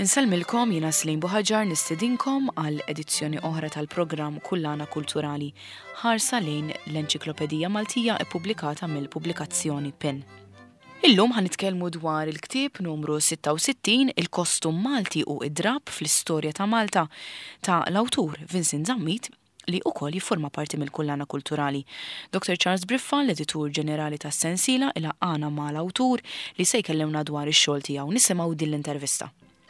Insellmilkom jiena Slim Buħaġar nistedinkom għal edizzjoni oħra tal-programm Kullana Kulturali ħarsa lejn l-Enċiklopedija Maltija ippubblikata mill-pubblikazzjoni PIN. Illum ħanitkellmu dwar il-ktieb numru 66 Il-Kostum Malti u id-drab fl-istorja ta' Malta ta' l-awtur Vincent Zammit li wkoll jifforma parti mill-Kullana Kulturali. Dr. Charles Briffa, l-editur ġenerali tas Sensiela, ilaqgħana mal-awtur li se jkellimna dwar ix-xogħol tiegħu. Nisimgħu din l-intervista.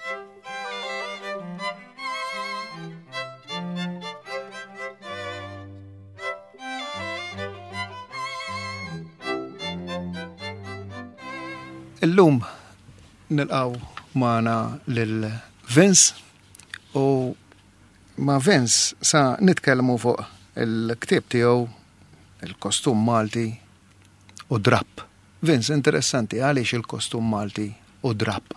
Illum nilqaw magħna lil Vince u ma' Vince sa nitkellmu fuq il-ktieb tiegħu Il-Kostum Malti u drab. Vince, interessanti għaliex il-Kostum Malti u drab.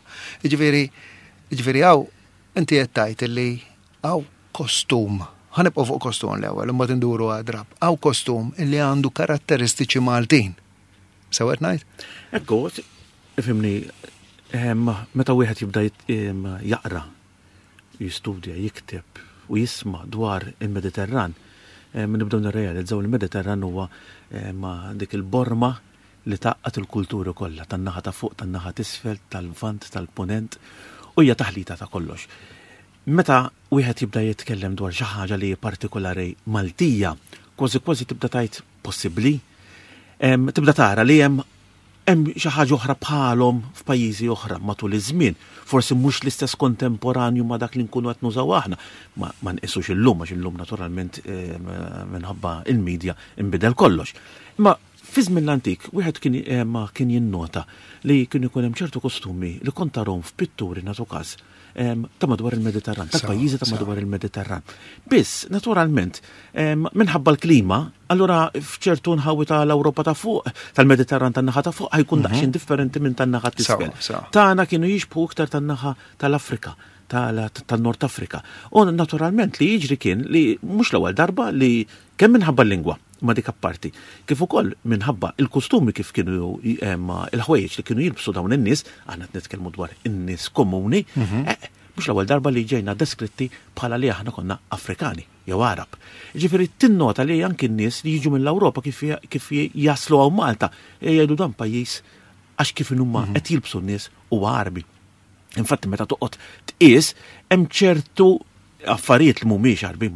Jiġifieri hawn inti qed tgħid li hawn kostum. Ħanibqgħu fuq kostum l-ewwel imbagħad induru għad drab. Hawn kostum li għandu karatteristiċi Maltin. Sewwet ngħid? Ekku, ifhimni, meta wieħed jibda jaqra, jistudja, jikteb u jisma' dwar il-Mediterran, nibdew nirrealizzaw il-Mediterran huwa dik il-borma li taqqat il-kulturi kollha tan-naħa ta' fuq, tan-naħa t'isfel, tal-vant, tal-punent u hija taħlita ta' kollox. Meta wieħed jibda jitkellem dwar xi ħaġa li partikolari Maltija, kważi tibda tgħid possibbli, tibda tara li hemm xi ħaġa oħra bħalhom f'pajjiżi oħra matul iż-żmien, forsi mhux l-istess kontemporanju ma' dak li nkunu qed nużaw aħna. Ma nqisux illum għax illum naturalment minħabba il-medja inbidel kollox. Imma fi żmien l-antik wieħed kien jinnota li kien ikun hemm ċertu kostumi li kont tarhom f'pitturi nagħtu każ ta' madwar il-Mediterran, ta' pajjiżi ta' madwar il-Mediterran. Biss, naturalment, minħabba l-klima, allura f'ċertu nħawi tal-Ewropa ta' fuq, tal-Mediterran tan-naħa ta' fuq, ħajkun daqsxejn differenti minn tan-naħa t'isfel. Tagħna kienu jixbħu iktar tan-naħa tal-Afrika, tal-Nord Afrika. U naturalment li jiġri kien li mhux l-ewwel darba li kemm minħabba l-lingwa ma dik apparti. Kif ukoll minħabba il-kustumi kif kienu il-ħwejjeġ li kienu jilbsu dawn in-nies, aħna nitkellmu dwar in-nies komuni, mhux l-ewwel darba li ġejna deskritti bħala li aħna konna Afrikani jew Arab. Ġifieri tinnota li anke n-nies li jiġu mill-Ewropa kif jaslu hawn Malta jgħidu dan pajjiż għax kif huma qed jilbsu n-nies huwa Arabi. Infatti meta toqgħod tqies hemm ċertu affarijiet li mhumiex għarbin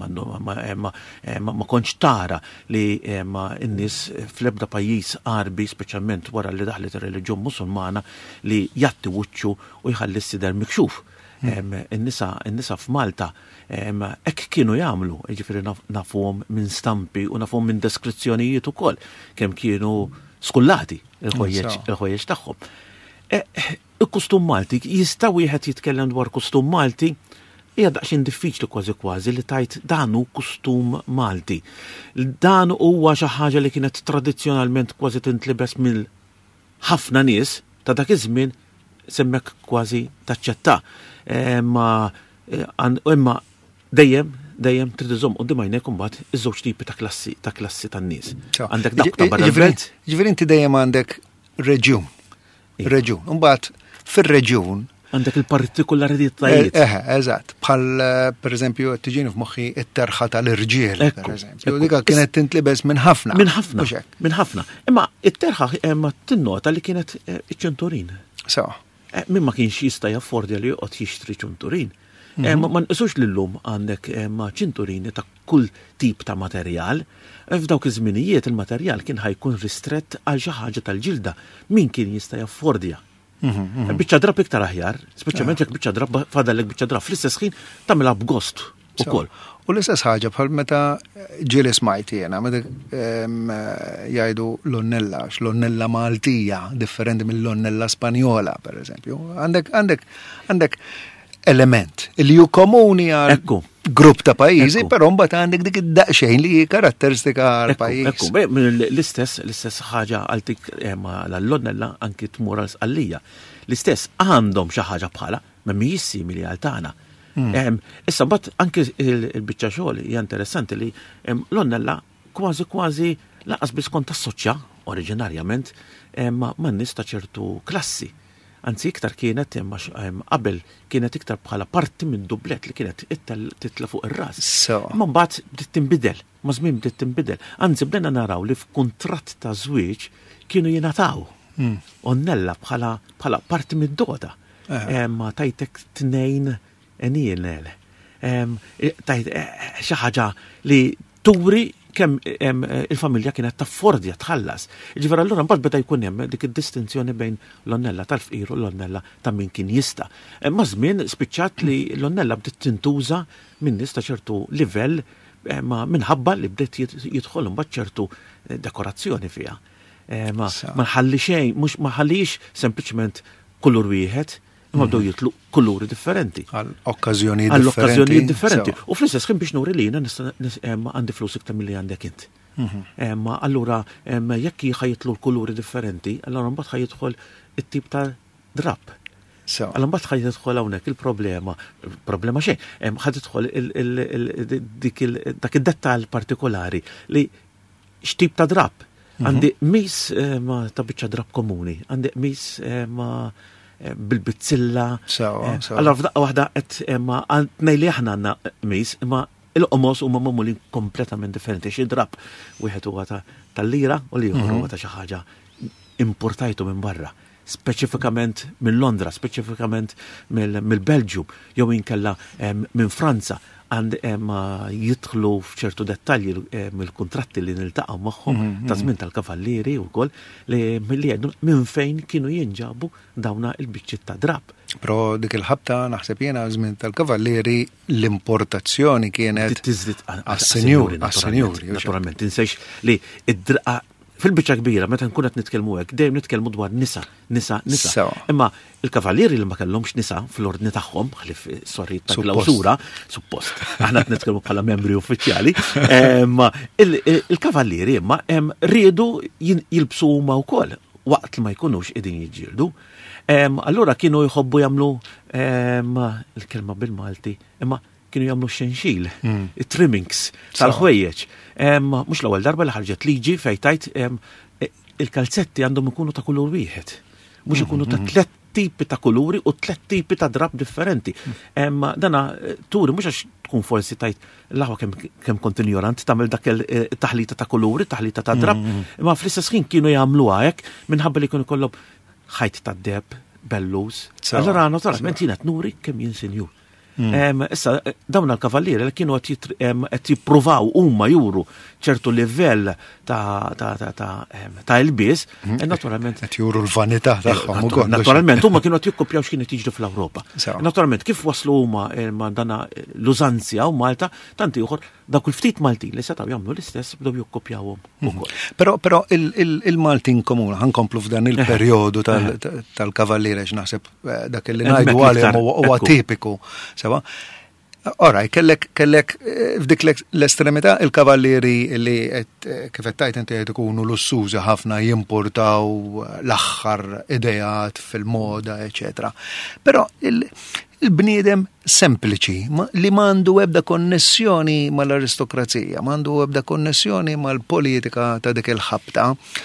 ma kontx tara li n-nies fl-ebda pajjiż Arbi, speċjalment wara li daħlet ir-reliġjon Musulmana, li jatti wiċċu u jħalli s-sider mikxuf. In-nisa f'Malta hekk kienu jagħmlu, jiġifieri nafuhom minn stampi u nafuhom minn deskrizzjonijiet ukoll kemm kienu skullati il-ħwejjeġ tagħhom. Il-kustum Malti, jista' wieħed jitkellem dwar kustum Malti, hija daqsxejn diffiċli kważi li tajt dan hu kustum Malti. Dan huwa xi ħaġa li kienet tradizzjonalment kważi tintlibes mill ħafna nies ta' dak iż-żmien semmek kważi taċċetta. Imma dejjem trid iżomm quddiem għajnejk imbagħad iż-żewġ tipi ta' klassi tan-nies. Għandek dak ta' barra l-belt. Ġifieri inti dejjem għandek reġjun. Imbagħad fir-reġjun għandek il-partikolaritajiet. Eżatt. Bħal pereżempju qed tiġini f'moħħi t-terħa tal-irġiel, pereżempju. Dika kienet tintlibes minn ħafna. Minn ħafna. Imma t-terħa hemm tinnota li kienet iċ-ċenturin. Min ma kienx jista' jaffordja li joqgħod jixtri ċenturin. Ma nqisux lillum għandek ċenturini ta' kull tip ta' materjal. F'dawk iż-żminijiet il-materjal kien ħajkun ristrett għal xi ħaġa tal-ġilda. Min kien jista' jaffordja? Biċċa drab iktar aħjar, speċjalment jekk biċċa drab fadallek biċċa drab fl-istess ħin tagħmilha b'gost ukoll. U l-istess ħaġa bħal meta ġieli smajt jiena meta jgħidu l-onnella Maltija differenti mill-onnella Spanjola pereżempju. Għandek element li hu komuni għal grupp ta' pajjiżi, però mbagħad għandek dik id-daqsxejn li karatteristika għal pajjiż. L-istess ħaġa għaltik l-onnella anki tmur għal sqallija. L-istess għandhom xi ħaġa bħala ma mhijiex simili għal tagħna. Issa mbagħad anke il-biċċa xogħol hija interessanti li l-onnella kważi laqas biss kont tassoċja oriġinarjament ma' nies ta' ċertu klassi. Anzi iktar kienet qabel kienet iktar bħala parti minn dublet li kienet titla fuq ir-ras. Imma mbagħad bdiet tinbidel, ma' żmien bdiet tinbidel. Anzi bdejna naraw li f'kuntratt ta' żwieġ kienu jingħataw onnella bħala parti mid-doda. Ma tajtek 2 eniel. Tajt xi ħaġa li turi kemm il-familja kienet taffordja tħallas. Ġifier allura mbagħad beda jkun hemm dik id-distinzjoni bejn l-onnella tal-fqir u l-onnella ta' min kien jista'. Ma' żmien spiċċat li l-onnella bdiet tintuża minn nies ta' ċertu livell minħabba li bdiet jidħol imbagħad ċertu dekorazzjoni fiha. Ma nħalli xejn, mhux ma ħallix sempliċement kulur wieħed, imma bdew jitlu kuluri differenti. Għall-okkażjonijiet differenti. U fl-istess ħin biex nuri li jiena għandi flus iktar milli għandek int. Ma allura jekk ħajitlu l-kuluri differenti, allura mbagħad ħajidħol it-tip ta' drab. Allura mbagħad ħajidħol hawnhekk il-problema xejn. Ħadidħol dak id-dettall partikolari li x'tip ta' drab. Għandi mis ta' biċċa drab komuni, għandi mis bil-bizzilla. Allora f'daqqa waħda qed ngħid li aħna għandna mis, imma il-qomos huma magħmulin kompletament differenti. Xi drab wieħed huwa tal-lira u li ieħor huwa ta' xi ħaġa importajtu minn barra, speċifikament minn Londra, speċifikament mill-Belġium, jew inkella minn Franza. Jidħlu f'ċertu dettalji mill-kuntratti li niltaqgħu magħhom ta' żmien tal-kavallieri wkoll li minn fejn kienu jinġabu dawna l-biċċiet ta' drab. Però dik il-ħabta naħseb jiena żmien tal-kavallieri l-importazzjoni kienet għas-senjuri. Naturalment tinsejx li id-draqa fil-biċċa kbira meta nkun qed nitkellmu hekk dejjem nitkellmu dwar nisa. Imma il-kavallieri li ma kellhomx nisa fl-ordni tagħhom ħlif sorri ta' klawsura, suppost. Aħna qed nitkellmu bħala membri uffiċjali. Il-kavallieri imma riedu jilbsu huma wkoll waqt li ma jkunux qegħdin jiġġieldu. Allura kienu jħobbu jagħmlu il-kelma bil-Malti, imma kienu jagħmlu xenxil, trimmings tal-ħwejjeġ. Mhux l-ewwel darba li ħarġet liġi fejn tajt il-kalzetti għandhom ikunu ta' kulur wieħed. Mhux ikunu ta' 3 tipi ta' kuluri u 3 tipi ta' drab differenti. Dana turi mhux għax tkun forsi tajt l-aħwa kemm kont ignorant tagħmel dak il-taħlita ta' kuluri, taħlita ta' drab, imma fl-istess ħin kienu jagħmluha hekk minħabba li kienu jkollhom ħajt ta' deb, bellus. Allura naturalment jiena tnuri kemm jien sinjur. Issa dawn il-kavallieri li kienu qed jippruvaw huma juru ċertu livell ta' ilbies, naturalment qed juru l-vanità tagħhom ukoll. Naturalment huma kienu qed jikkopjaw x'kien qed jiġri fl-Ewropa. Naturalment kif waslu huma dana l-użanzja u Malta, tant ieħor dak il-ftit Maltin li setgħu jagħmlu l-istess bdew jikkopjawhom ukoll. Però il-Maltin komuna ħankomplu f'dan il-perjodu tal-kavallieri x'naħseb dak li ngħidu għalihom huwa tipiku. Ora, kellek f'dik l-estremità il-kavallieri li kif qed tajt inti qed ikunu lussużi ħafna jimportaw l-aħħar idejat fil-moda, eċetera. Però il-bniedem sempliċi li m'għandu ebda konnessjoni mal-aristokrazija, m'għandu ebda konnessjoni mal-politika ta' dik il-ħabta.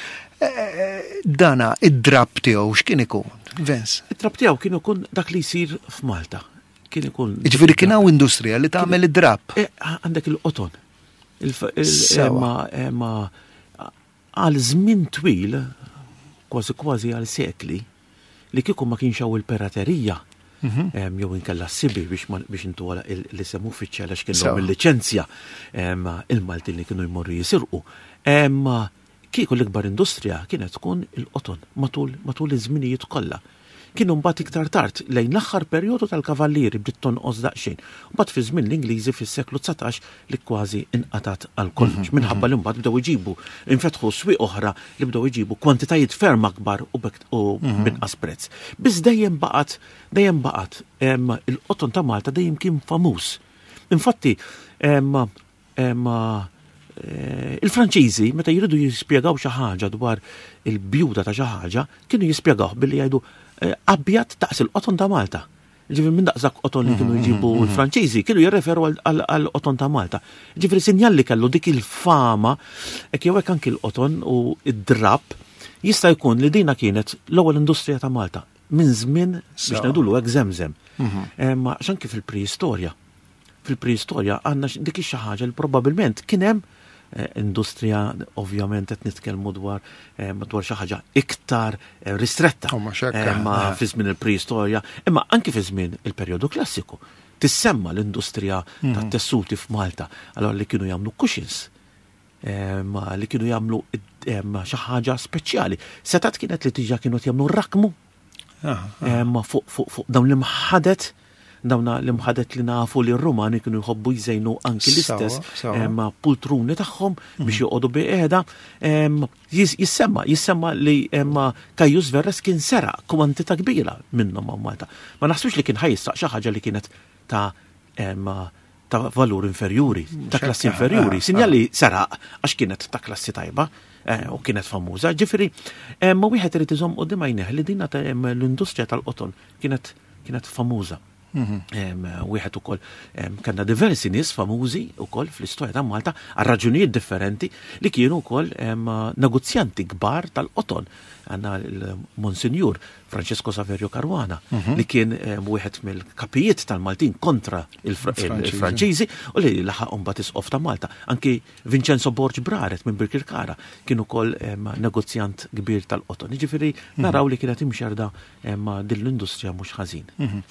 Dana id-drab tiegħu x'kien ikun? Vince. Id-drab tiegħu kien ikun dak li jsir f'Malta. Ġifieri kien hawn industrija li tagħmel id-drab. Għandek il-qoton. Għal żmien twil, kważi għal sekli, li kieku ma kienx hawn il-piraterija, jew inkella s-sibi biex intu l-isem uffiċjali għax kienhom il-liċenzja il-Maltin li kienu jmorru jisirqu. Kieku l-ikbar industrija kienet tkun il-qoton matul iż-żminijiet kollha. Kienu mbagħad iktar tard lejn l-aħħar perjodu tal-kavallieri bdiet tonqos daqsxejn. Mbagħad fi żmien l-Ingliżi fis-seklu 19 li kważi inqatat għal kollox minħabba li mbagħad bdew iġibu infetħu swieq oħra li bdew iġibu kwantitajiet ferm akbar u binqas prezz. Biss dejjem baqgħet il-qoton ta' Malta dejjem kien famuż. Infatti il-Franċiżi meta jridu jispjegaw xi ħaġa dwar il-bjuda ta' xi ħaġa kienu jispjegaw billi jgħidu abjad daqs il-qoton ta' Malta. Ġifri minn daqsak qoton li kienu jġibu l-Franċiżi kienu jirreferu għal qoton ta' Malta. Ġifri sinjal li kellu dik il-fama jew hekk anki l-qoton u id-drab jista' jkun li dina kienet l-ewwel industrija ta' Malta. minn żmien biex ngħidulu hekk żemżem. Ma x'anke fil-preistorja. Fil-preistorja għandna dik xi ħaġa li probabbilment kien hemm industrija ovvjament qed nitkellmu dwar xi ħaġa iktar ristretta. Ma fi żmien il-preistorja, imma anke fi żmien il-perjodu klassiku. Tissemma l-industrija tat-tessuti f'Malta, allora li kienu jagħmlu cushions, ma li kienu jagħmlu xi ħaġa speċjali. Setat kienet li tiġa kienu jagħmlu rakmu ma fuq dawn l-imħadet li nafu li r-Rumani kienu jħobbu jżejnu anki l-istess ma pultruni tagħhom biex joqogħdu biqiegħda. Jissemma li Caius Verres kien sera kwantità kbira minnhom ma' Malta. Ma naħsbux li kien ħajjissaq xi ħaġa li kienet ta' valur inferjuri, ta' klassi inferjuri. Sinjali seraq għax kienet ta' klassi tajba u kienet famuża. Ġifieri ma wieħed irid iżomm qudiem għajneh li din l-industrija tal-qoton kienet famuża. Wieħed ukoll kellna diversi nies famużi ukoll fl-istorja ta' Malta għal raġunijiet differenti li kienu wkoll negozjanti kbar tal-qoton. Għandna l-Monsinjur Francesco Saverio Caruana li kien wieħed mill-kapijiet tal-Maltin kontra il-Franċiżi u li laħaq mbagħad isqof ta' Malta. Anki Vincenzo Borg Braret minn Birkirkara kien ukoll negozjant kbir tal-qoton. Jiġifieri naraw li kienet imxerda din l-industrija mhux ħażin.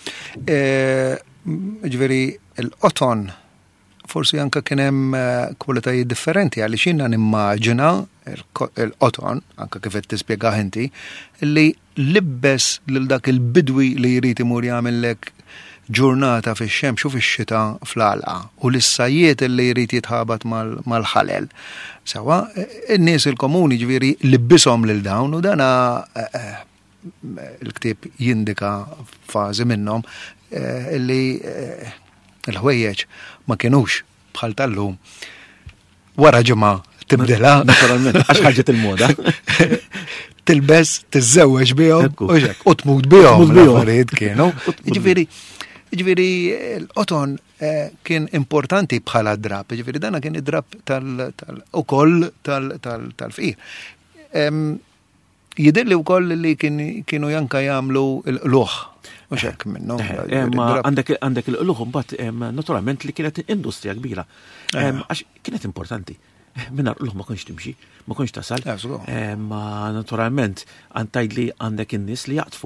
Ġifieri l-qoton forsi anke kien hemm kwalitajiet differenti għaliex jiena nimmaġina l-qoton, anke kif qed tispjegah inti, li libbes lil dak il-bidwi li jrid imur jagħmellek ġurnata fix-xemx u fix-xita fl-għalqa u l-issajiet li jrid jitħabat mal-ħalel. Sewa, in-nies il-komuni ġifieri libbishom lil dawn u dana il-ktieb jindika fażi minnhom li il-ħwejjeġ ma kienux bħal tal-lum wara ġimgħa tibdilha naturalment għax ħaġet il-moda. Tilbes, tiżżewweġ bihom u tmut bihom l-affarijiet kienu. Ġifieri l-qoton kien importanti bħala drab, ġifieri dana kien id-drab ukoll tal-fqir. Jidilli wkoll li kienu janka jagħmlu l-qluħ. Uxek minnu. Għandek il-qluħ mbagħad naturalment li kienet industrija kbira. Għax kienet importanti. Minna l-qluħ ma konx timxi, ma konx tasal. Ma naturalment għantajd li għandek in-nies li jaqtfu.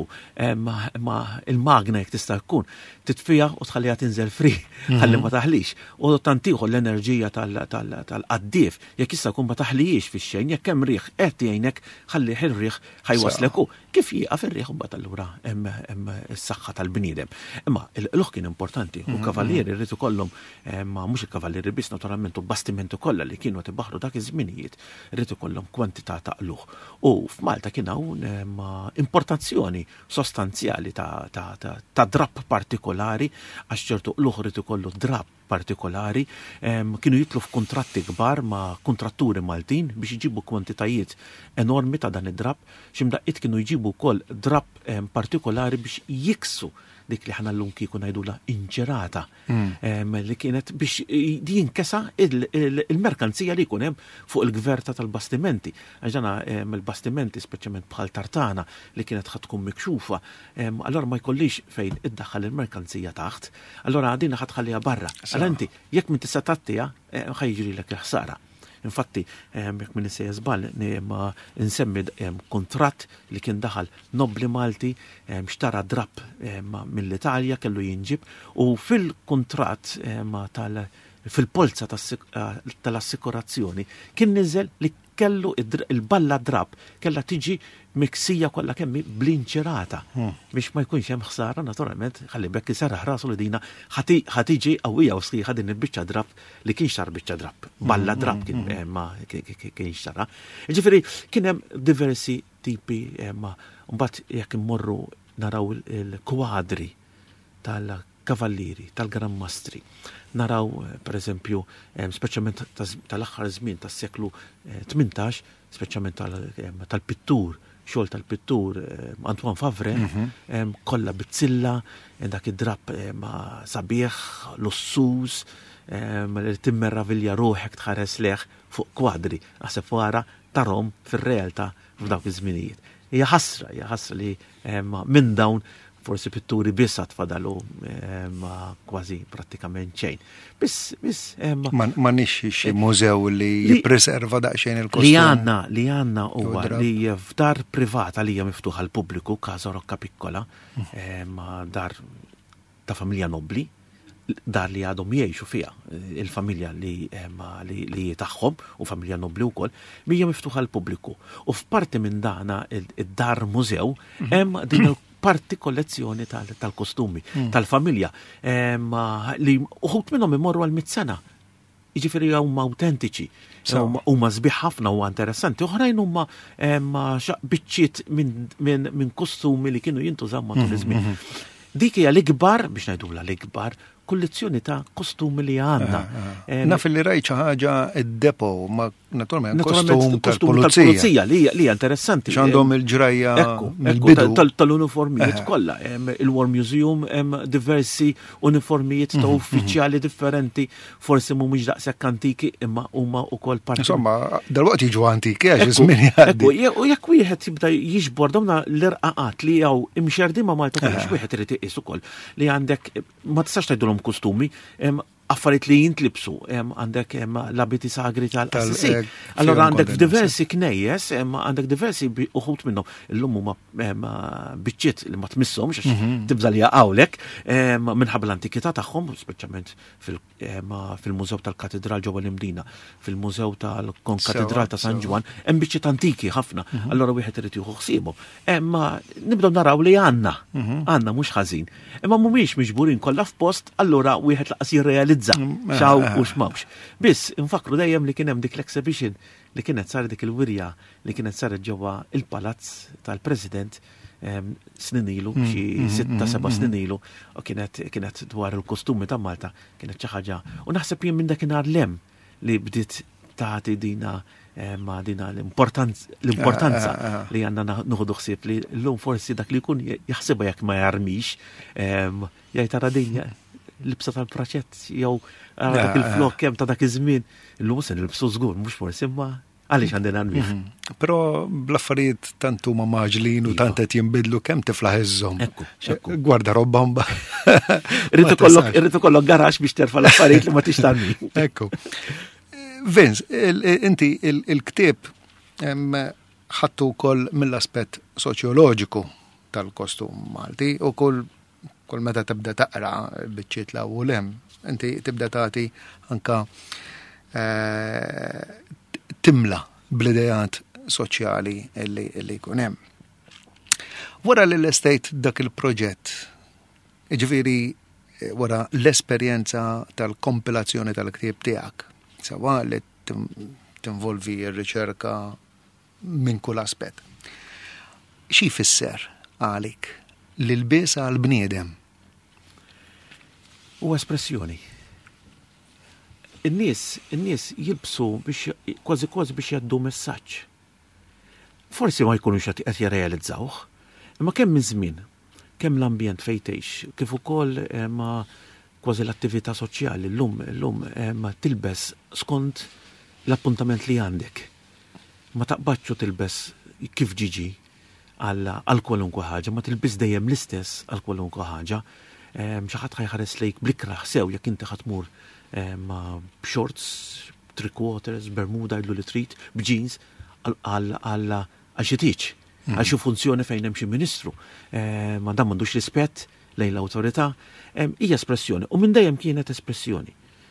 Ma il-magna jek tista' tkun titfija u tħallija tinżel fri, ħalli ma taħlix. U tantiħu l-enerġija tal-qaddief, jekk issa kun ma taħlijiex fix-xejn, jekk hemm riħ qed jgħinek ħalli il-riħ ħajwaslek kif jieqaf ir-riħ mbagħad allura hemm is-saħħa tal-bniedem. Imma l-qluħ kien importanti u kavallieri rrid ikollhom ma mhux il-kavallieri biss naturalment u bastimenti kollha li kienu baħru dak iż-żminijiet rrid ikollhom kwantità ta' qluħ. U f'Malta kien hawn importazzjoni sostanzjali ta' drab partikolari għax ċertu qluħ rrid ikollu drab partikolari, kienu jitlu f'kuntratti kbar ma' kontratturi Maltin biex jġibu kwantitajiet enormi ta' dan id-drab, x'imdaqqiet kienu jġibu wkoll drab partikolari biex jiksu dik li ħana l-lum kiku najdula inġerata, li kienet biex di jinkesa il-merkanzija li kunem fuq il-gverta tal-bastimenti. Għaxġana il-bastimenti, speċjalment bħal tartana, li kienet ħatkun mikxufa, allora ma jkollix fejn id-daħħal il-merkanzija taħt, allora għadina ħatħallija barra. Għal-anti, jekk minn tista' tattija, ħajġri l-ek ħsara. Infatti, jekk minn issejja żball nsemmi kontratt li kien daħal Nobli Malti xtara drab mill-Italja kellu jinġib u fil-kontratt fil-polza tal-assikurazzjoni kien niżel li kellu il-balla drab kella tiġi miksija kollha kemm blinċerata biex ma jkunx hemm ħsara naturalment ħalli bekk isarraħ rasu li dina ħatiġi qawwija u sħiħa din il-biċċa drab li kien xar biċċa drab. Balla drab kien xara. Ġifieri kien hemm diversi tipi mbagħad jekk immorru naraw il-kwadri tal-kavallieri, tal-grammastri. Naraw, per eżempju, speċjalment tal-aħħar żmien tas-seklu 18, speċjalment tal-pittur, xogħol tal-pittur Antoine Favre, kollha bizzilla, dak id-drab sabiħ, lussus, timmerravilja ruħek tħares leħ fuq kwadri. Aħseb wara tarhom fir-realtà f'dawk iż-żminijiet. Hija ħasra li minn dawn forsi pitturi biss tfadalu kważi prattikament xejn. Biss ma nixxi xi mużew li jippreserva daqsxejn il-kostum. Li għandna huwa li f'dar privata li hija miftuħa l pubbliku, Casa Rocca Piccola, dar ta' familja nobli, dar li għadhom jgħixu fiha il-familja li tagħhom u familja nobli wkoll, hija miftuħa l pubbliku. U f'parti minn dana id-dar mużew hemm din parti kollezzjoni tal-kostumi, tal-familja, li uħut minnhom imorru għal 100 sena. Jiġifieri huma autentiċi, huma sbieħ ħafna u interessanti. Oħrajn huma biċċiet minn kostumi li kienu jintużaw matul iż-żmien. Dik hija l-ikbar, biex ngħidula l-ikbar, kollezzjoni ta' kostumi li għandna. Naf li rajt xi ħaġa id-depo, ma naturalment kostum tal-pulizija li hija interessanti. X'għandhom il-ġrajja mill-bidu tal-uniformijiet kollha. Il-War Museum hemm diversi uniformijiet ta' uffiċjali differenti, forsi mhumiex daqshekk antiki imma huma wkoll parti. Insomma, dalwaqt jiġu antiki għax iż-żmien jgħaddi. U jekk wieħed jibda jiġbor dawna l-irqaqat li jew imxerdima Malta kollha wieħed irid iqis ukoll li għandek ma tistax tgħidulhom kostumi, affarijiet li jintlibsu, għandek l-abiti sagri tal-Assisi. Allora għandek diversi knejjes, għandek diversi uħut minnhom. Illum huma biċċiet li ma tmisshomx għax tibża li jaqgħulek minħabba l-antikità tagħhom, speċjalment fil-Mużew tal-Katedral ġewwa l-Imdina, fil-Mużew tal-Konkatedral ta' San Ġwan, hemm biċċiet antiki ħafna. Allora wieħed irid jieħu ħsiebhom. Nibdew naraw li għandna mhux ħażin. Imma mhumiex miġburin kollha f'post, allura wieħed laqas jirrealizza xaw u x'mawx. Biss infakru dejjem li kien hemm dik l-exhibition li kienet sar dik il-wirja li kienet saret ġewwa il-palazz tal-President snin ilu, xi 6-7 snin ilu, u kienet dwar il-kostumi ta' Malta, kienet xi ħaġa. U naħseb jien minn dakinhar lem li bdiet tagħti dina l-importanza li għandna nuħdu ħsieb li llum forsi dak li jkun jaħsibha jekk ma jarmix jgħid tara din libsa tal-praċett jew dak il-flok kemm ta' dak iż-żmien illum se nilbsu żgur mhux forsi imma għaliex għandina nbih. Però bl-affarijiet tant huma maġlin u tant qed jinbidlu kemm tiflaħ iżżomm. Ekku. Gwarda robba Irrid ikollok garax biex terfa' l-affarijiet li ma tixtarmi. Ekku. Vince, inti il-ktieb ħadtu wkoll mill-aspett soċjoloġiku tal-kostum Malti u kull meta tibda taqra biċċiet l-ewwel hemm, inti tibda tagħti anka timla bl-idejat soċjali li jkun hemm. Wara li l-estate dak il-proġett, ġifieri wara l-esperjenza tal-kompilazzjoni tal-ktieb tiegħek, sawa li tinvolvi r-riċerka minn kull aspett. Xi jfisser għalik li l-biesa għal-bniedem? U espressjoni. In-nies jilbsu biex kważi biex jgħaddu messaġġ. Forsi ma jkunux qed jirrealizzawh, imma kemm minn żmien, kemm l-ambjent fejn tgħix, kif ukoll kważi l-attività soċjali llum tilbes skont l-appuntament li għandek. Ma taqbadx tilbes kif ġiġi għal kwalunkwe ħaġa, ma tilbis dejjem l-istess għal kwalunkwe ħaġa. Xi ħadd ħajħares lejk blikra sew jekk inti ħatmur b'shorts, three quarters, bermuda jgħidlu li trid, b'jeans għal xi tiġ, għal xi funzjoni fejn hemm xi ministru. Ma dan m'għandux rispett lejn l-awtorità, hija espressjoni u minn dejjem kienet espressjoni.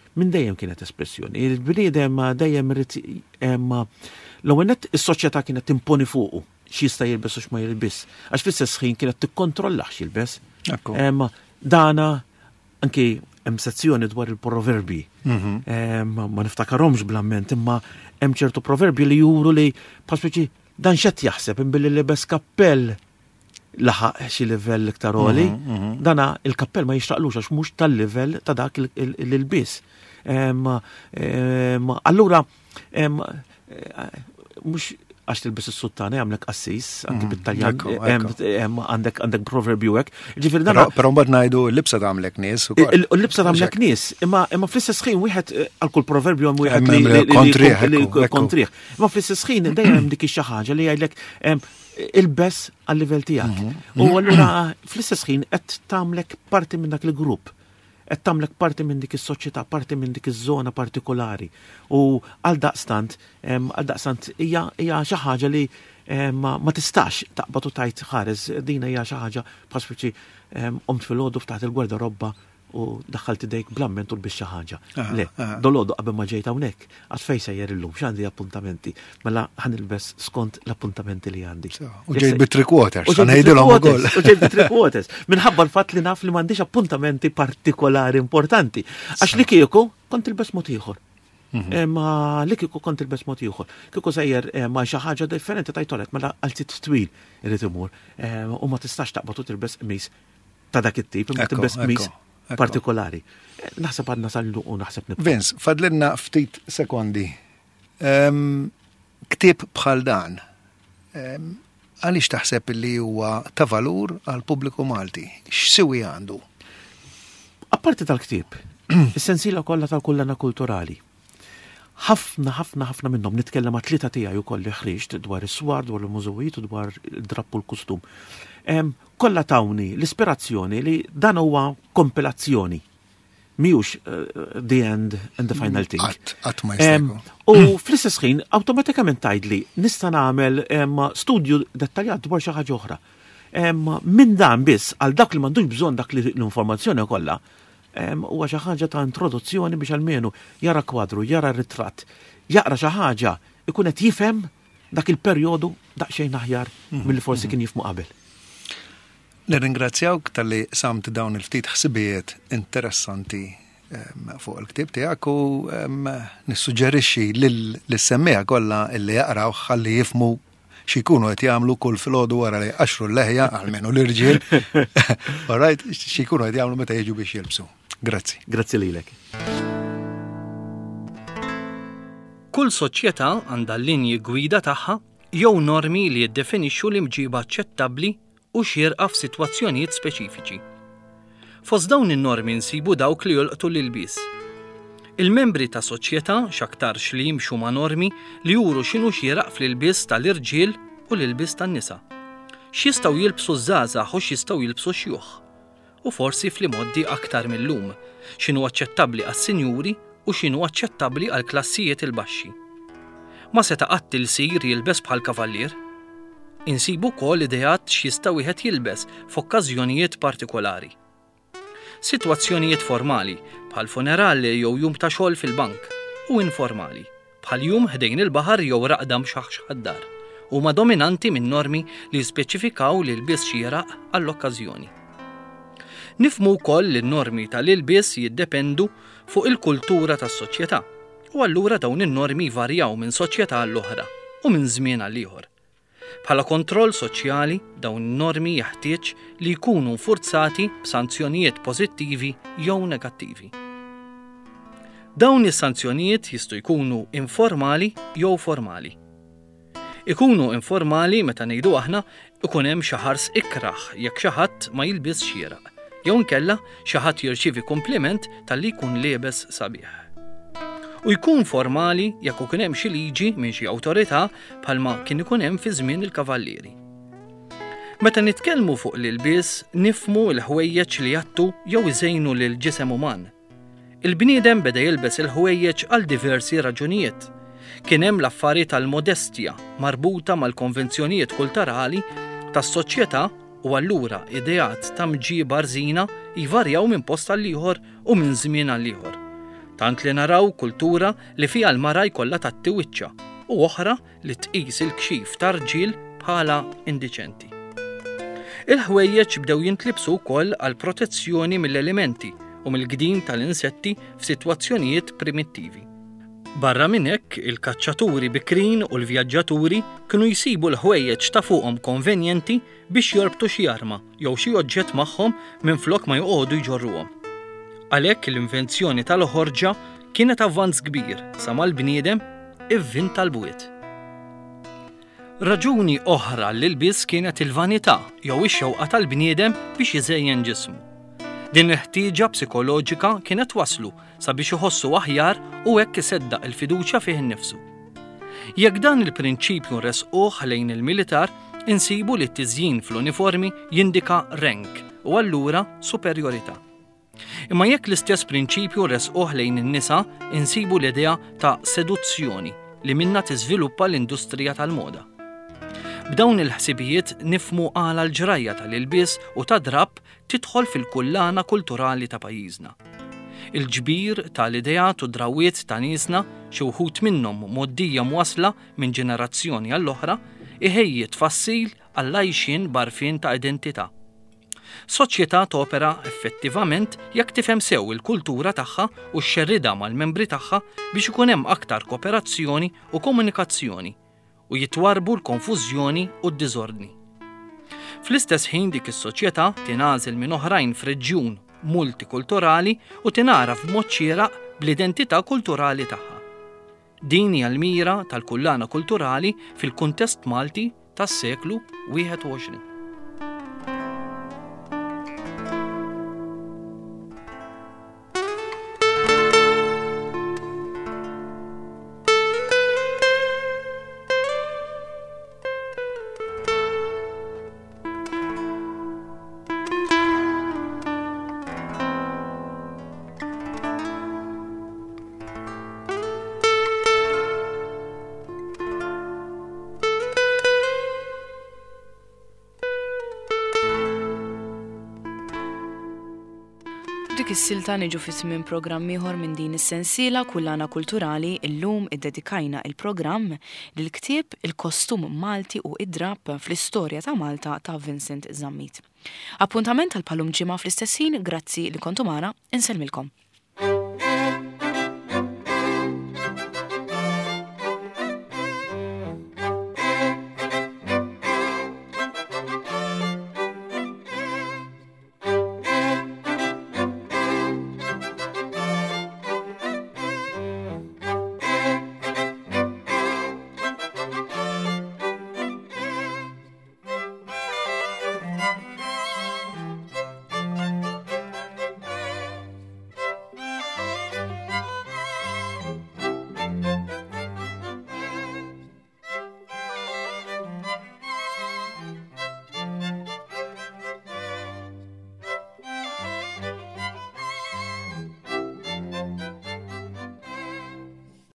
Il-bniedem dejjem irid l-ewwel nett is-soċjetà kienet timponi fuqu x'jista' jilbes u x'ma jilbis. Għax fl-istess ħin kienet tikkontrollax jilbes. Dana anke hemm sezzjoni dwar il-proverbi. Ma niftakarhomx bl-amment, imma hemm ċertu proverbi li juru li paspiċi dan x'qed jaħseb imbilli libes kappell laħaq xi livell iktar għoli, dana il-kappell ma jixtaqlux għax mhux tal-livell ta' dak il-ilbies. Allura mhux għax tilbes is-suttana jagħmlek qassis, anke bit-Taljan għandek proverbju hekk. Ġifieri dan. Però mbagħad ngħidu l-libsa tagħmlek nies ukoll. Il-libsa tagħmlek nies, imma fl-istess ħin wieħed għal kull proverbju hemm wieħed li kontrih. Imma fl-istess ħin dejjem dik xi ħaġa li jgħidlek ilbes għal-livell tiegħek. U allura fl-istess ħin qed tagħmlek parti minn dak il-grupp. Qed tagħmlek parti minn dik is-soċjetà, parti minn dik iż-żona partikolari. U għal daqstant hija xi ħaġa li ma tistax taqbad u tajt ħares, din hija xi ħaġa bħal speċi qomt fil-għodu ftaħt il-gwardarobba u daħħalt idejk blamment u l-bix xi ħaġa. Le, dolodu qabel ma ġejt hawnhekk, għad fejn sejjer illum x'għandi appuntamenti, mela ħanilbes skont l-appuntamenti li għandi. U ġejt bit-3 quarters, ħanejdilhom ukoll. U ġejt bit-3 quarters. Minħabba l-fatt li naf li m'għandix appuntamenti partikolari importanti. Għax li kieku kont ilbes mod ieħor. Ma li kieku kont ilbes mod ieħor. Kieku sejjer ma xi ħaġa differenti tajtolet mela qaltit twil irid imur u ma tistax taqbad u tilbes qmis ta' dak it-tip, imma tilbes qmis partikolari. Naħseb għadna sallu u naħseb nibqa'. Vince, fadlinna ftit sekondi. Ktieb bħal dan, għaliex taħseb li huwa ta' valur għal pubbliku Malti? X'siwi għandu? Apparti tal-ktieb, is-sensiela kollha tal-kullana kulturali. ħafna minnhom nitkellem ma' 3 tiegħi wkoll li ħriġt dwar is-swar, dwar il-mużewijiet u dwar id-drapp u l-kustum. Kollha tawni l-ispirazzjoni li dan huwa kompilazzjoni. Mhijiex the end and the final thing. Qatt ma jistgħu. U fl-istess ħin awtomatikament tgħidli nista' nagħmel studju dettaljat dwar xi ħaġa oħra. Minn dan biss għal dak li m'għandux bżonn dak l-informazzjoni kollha huwa xi ħaġa ta' introduzzjoni biex almenu jara kwadru, jara ritratt, jaqra xi ħaġa ikun qed jifhem dak il-perjodu daqsxejn aħjar milli forsi kien jifhmu qabel. Nirringrazzjawk tal-li samt dawn il-ftit ħsibijiet interessanti fuq il-ktieb tiegħek u nissuġġerixxi lis-semmija kollha illi jaqraw ħalli jifhmu x'ikunu qed jagħmlu kull filgħodu wara li jqaxxru l-leħja għalmenu l-irġiel. All right, x'ikunu qed jagħmlu meta jiġu biex jilbsu. Grazzi. Grazzi lilek. Kull soċjetà għandha linji gwida tagħha jew normi li jiddefinixxu l-imġiba aċċettabbli u xierqa f'sitwazzjonijiet speċifiċi. Fost dawn in-normi nsibu dawk li jolqtu l-ilbies. Il-membri ta' soċjetà x'aktarx li jimxu ma' normi li juru x'inhu xieraq fl-ilbies tal-irġiel u l-ilbies tan-nisa. X'jistgħu jilbsu żgħażagħ u x'jistgħu jilbsu xjuħ. U forsi fl-imoddi aktar mill-lum, x'inhu aċċettabbli għas-sinjuri u x'inhu aċċettabbli għal klassijiet il-baxxi. Ma seta' qatt il-sir jilbes bħal kavallier. Insibu wkoll ideat x'jista' wieħed jilbes f'okkażjonijiet partikolari. Sitwazzjonijiet formali bħal funerali jew jum ta' xogħol fil-bank u informali bħal jum ħdejn il-baħar jew raqda mxaħx ħaddar huma dominanti minn normi li jispeċifikaw l-ilbies xieraq għall-okkażjoni. Nifhmu wkoll li n-normi tal-ilbies jiddependu fuq il-kultura tas-soċjetà u allura dawn in-normi varjaw minn soċjetà għall-oħra u minn żmien għal ieħor. Bħala kontroll soċjali dawn in-normi jeħtieġ li jkunu nfurzati b'sanzjonijiet pożittivi jew negattivi. Dawn is-sanzjonijiet jistgħu jkunu informali jew formali. Ikunu informali meta ngħidu aħna ikun hemm xi ħars ikraħ jekk xi ħadd ma jilbis xieraq, jew inkella xi ħadd jirċievi kompliment talli jkun liebes sabiħ. U jkun formali jekk ikun hemm xi liġi minn xi awtorità bħalma kien ikun hemm fi żmien il-kavallieri. Meta nitkellmu fuq l-ilbies nifhmu l-ħwejjeġ li jattu jew iżejnu lil ġisem uman. Il-bniedem beda jilbes il-ħwejjeġ għal diversi raġunijiet. Kien hemm l-affarijiet tal-modestja marbuta mal-konvenzjonijiet kulturali tas-soċjetà u allura ideat ta' mġiba rżina jvarjaw minn post għal ieħor u minn żmien għal ieħor. Tant li naraw kultura li fiha l-mara jkollha tatti wiċċa u oħra li tqis il-kxif ta' rġiel bħala indiċenti. Il-ħwejjeġ bdew jintlibsu wkoll għal protezzjoni mill-elementi u mill-gdin tal-insetti f'sitwazzjonijiet primittivi. Barra minn hekk, il-kaċċaturi bikrin u l-vjaġġaturi kienu jsibu l-ħwejjeġ ta' fuqhom konvenjenti biex jorbtu xi arma jew xi oġġett magħhom minflok ma joqogħdu jġorruhom. Għalhekk l-invenzjoni tal-ħorġa kienet avvanz kbir sa mal-bniedem ivvin tal-bwiet. Raġuni oħra l-ilbis kienet il-vanità jew ix-xewqa tal-bniedem biex iżejjen ġismu. Din il-ħtieġa psikoloġika kienet waslu sabiex iħossu aħjar u hekk iseddaq il-fiduċja fih innifsu. Jekk dan il-prinċipju nresquh lejn il-militar, insibu li t-tiżjin fl-uniformi jindika rank u allura superjorità. Imma jekk l-istess prinċipju resquh lejn in-nisa, insibu l-idea ta' seduzzjoni li minna tiżviluppa l-industrija tal-moda. B'dawn il-ħsibijiet nifmu għala l-ġrajja tal-ilbies u ta' drab tidħol fil-kullana kulturali ta' pajjiżna. Il-ġbir tal-idejat u drawiet ta' niesna, xi wħud minnhom moddija mwasla minn ġenerazzjoni għall-oħra, iħejji tfassil għall-għajxien barfien ta' identità. Soċjetà topera effettivament jekk tifhem sew il-kultura tagħha u x-xerrida mal-membri tagħha biex ikun hemm aktar kooperazzjoni u komunikazzjoni u jitwarbu l-konfużjoni u d-diżordni. Fl-istess ħin dik is-soċjetà tingħażel minn oħrajn f'reġjun multikulturali u tingħaraf b'mod xieraq bl-identità kulturali tagħha. Din hija l-mira tal-kullana kulturali fil-kuntest Malti tas-seklu 21. Dik is-silta niġu fi tmiem programm ieħor minn din is-sensiela kullana kulturali illum iddedikajna il-programm lill-ktieb Il-kostum Malti u id-drab fl-istorja ta' Malta ta' Vincent Zammit. Appuntament għal palum ġimgħa fl-istess ħin, grazzi li kontu magħna, insellmilkom.